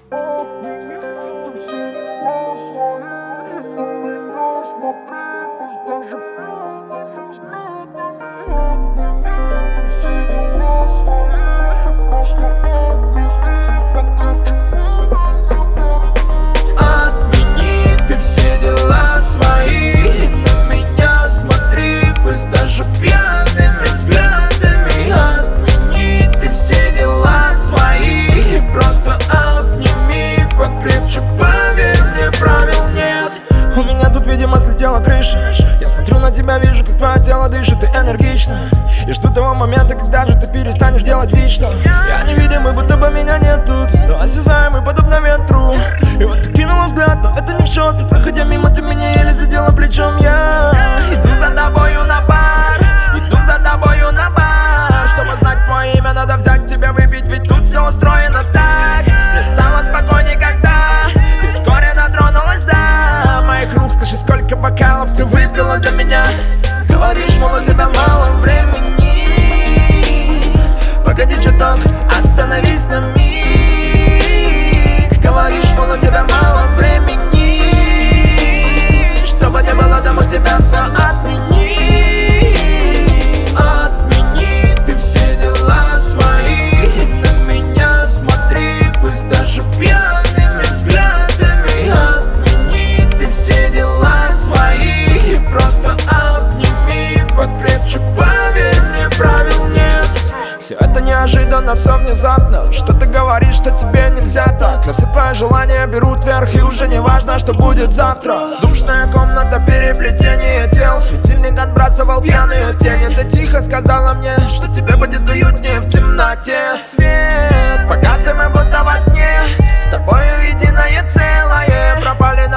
Отмени ты все дела свои, и на меня смотри, пусть даже пьяными взглядами. Отмени ты все дела свои, и просто отмени, покрепче меня не. Отмени ты все дела свои, и на меня смотри, пусть даже пьяными взглядами. Отмени ты все дела свои, и просто обними покрепче, поверь мне, правил нет. У меня тут, видимо, слетела крыша. Я смотрю на тебя, вижу, как твое тело дышит, ты энергично. И жду того момента, когда же ты перестанешь делать вид, что я невидимый, будто бы меня нет тут, но осязаемый, подобно ветру. И вот ты кинула взгляд, но это не в счет, и проходя мимо, ты меня еле задела плечом. Я иду за тобою на бар, иду за тобою на бар. Чтобы знать твое имя, надо взять тебя, выпить, ведь тут все устроено так. Мне стало спокойней, когда ты вскоре дотронулась до моих рук. Скажи, сколько бокалов ты выпила до меня? Говоришь, мол, у тебя мало времени. Погоди чуток, остановись на миг. Говоришь, мол, у тебя мало времени. Чтобы не было там у тебя, все отмени. Отмени ты все дела свои, и на меня смотри, пусть даже пьяными взглядами. Отмени ты все дела свои, и просто обними покрепче, поверь мне, правил нет. Все это неожиданно, все внезапно. Что ты говоришь, что тебе нельзя так, но все твои желания берут верх, и уже не важно, что будет завтра. Душная комната, переплетение тел, светильник отбрасывал пьяные тени. Ты тихо сказала мне, что тебе будет уютнее в темноте. Свет погас, и мы будто во сне, с тобою единое целое. Пропали